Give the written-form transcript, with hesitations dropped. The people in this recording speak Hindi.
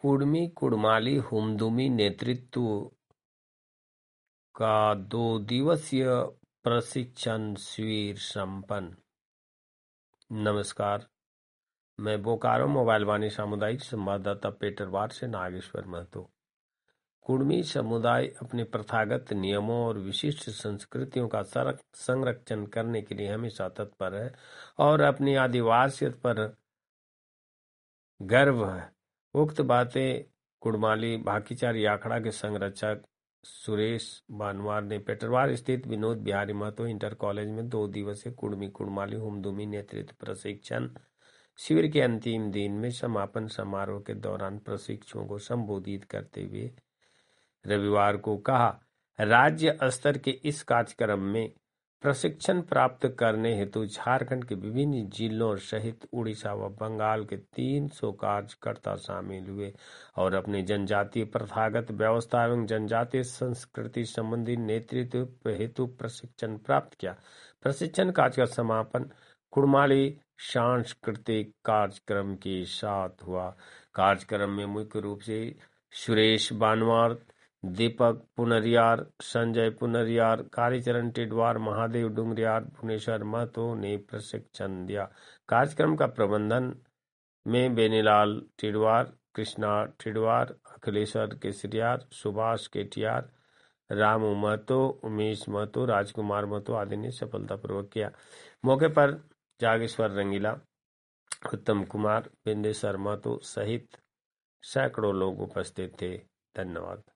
कुड़मी कुड़माली हुमदुमी नेतृत्व का 2 दिवसीय प्रशिक्षण शिविर संपन्न। नमस्कार, मैं बोकारो मोबाइल वाणी सामुदायिक संवाददाता पेटरवार से नागेश्वर महतो। कुड़मी समुदाय अपने प्रथागत नियमों और विशिष्ट संस्कृतियों का संरक्षण करने के लिए हमेशा तत्पर है और अपनी आदिवासियत पर गर्व है। उक्त बातें कुड़माली भाकीचारी आखड़ा के संरक्षक सुरेश बानवार ने पेटरवार स्थित विनोद बिहारी महतो इंटर कॉलेज में 2 दिवसीय कुड़मी कुड़माली हुमदुमी नेतृत्व प्रशिक्षण शिविर के अंतिम दिन में समापन समारोह के दौरान प्रशिक्षुओं को संबोधित करते हुए रविवार को कहा। राज्य स्तर के इस कार्यक्रम में प्रशिक्षण प्राप्त करने हेतु झारखंड के विभिन्न जिलों सहित उड़ीसा व बंगाल के 300 कार्यकर्ता शामिल हुए और अपने जनजातीय प्रथागत व्यवस्था एवं जनजातीय संस्कृति संबंधी नेतृत्व हेतु प्रशिक्षण प्राप्त किया। प्रशिक्षण कार्य का समापन कुड़माली सांस्कृतिक कार्यक्रम के साथ हुआ। कार्यक्रम में मुख्य रूप से सुरेश बानवार, दीपक पुनरियार, संजय पुनरियार, कालीचरण टिडवार, महादेव डुंगरियार, भुवनेश्वर महतो ने प्रशिक्षण दिया। कार्यक्रम का प्रबंधन में बेनीलाल टिडवार, कृष्णा टिडवार, अखिलेश्वर केसरियार, सुभाष केटियार, रामू महतो, उमेश महतो, राजकुमार महतो आदि ने सफलतापूर्वक किया। मौके पर जागेश्वर रंगीला, उत्तम कुमार, बिंदेश्वर महतो सहित सैकड़ों लोग उपस्थित थे। धन्यवाद।